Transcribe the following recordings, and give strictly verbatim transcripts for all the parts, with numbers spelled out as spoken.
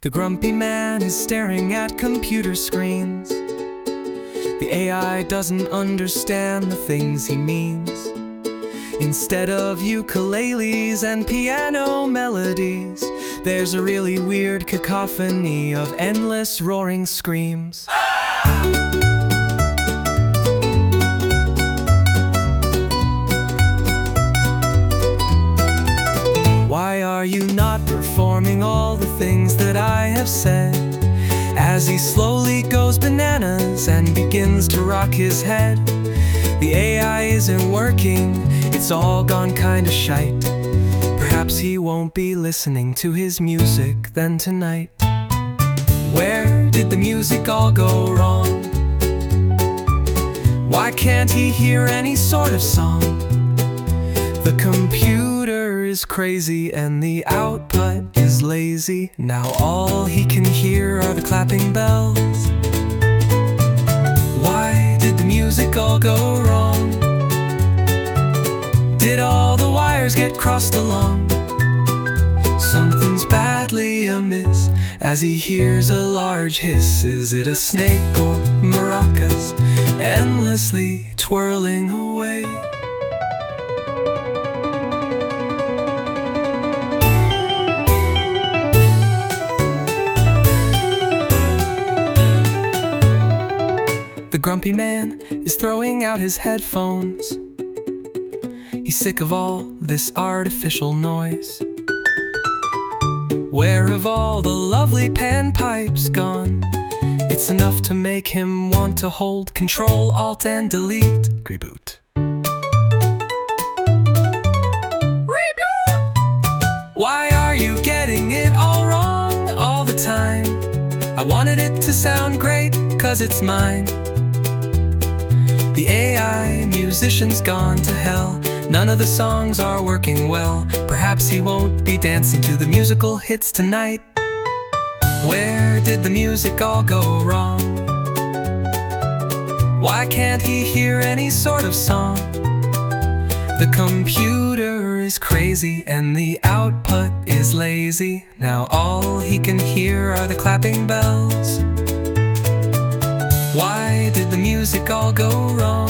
The grumpy man is staring at computer screens. The A I doesn't understand the things he means. Instead of ukuleles and piano melodies, there's a really weird cacophony of endless roaring screams. Why are you not performing all the things that I have said? As he slowly goes bananas and begins to rock his head. The A I isn't working, it's all gone kinda shite. Perhaps he won't be listening to his music then tonight. Where did the music all go wrong? Why can't he hear any sort of song? The computer is crazy and the output is lazy. Now all he can hear are the clapping bells. Why did the music all go wrong? Did all the wires get crossed along? Something's badly amiss as he hears a large hiss. Is it a snake or maracas endlessly twirling away? The grumpy man is throwing out his headphones. He's sick of all this artificial noise. Where have all the lovely panpipes gone? It's enough to make him want to hold Control, Alt, and Delete. Reboot. Reboot! Why are you getting it all wrong all the time? I wanted it to sound great, 'cause it's mine. The A I musician's gone to hell. None of the songs are working well. Perhaps he won't be dancing to the musical hits tonight. Where did the music all go wrong? Why can't he hear any sort of song? The computer is crazy and the output is lazy. Now all he can hear are the clapping bells. Why did the music all go wrong?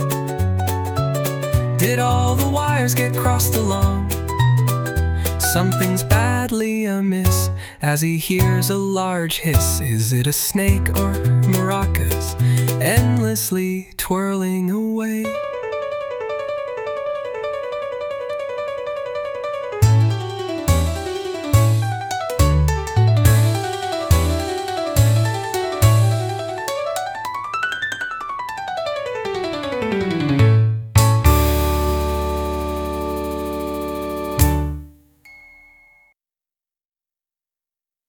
Did all the wires get crossed along? Something's badly amiss as he hears a large hiss. Is it a snake or maracas endlessly twirling away?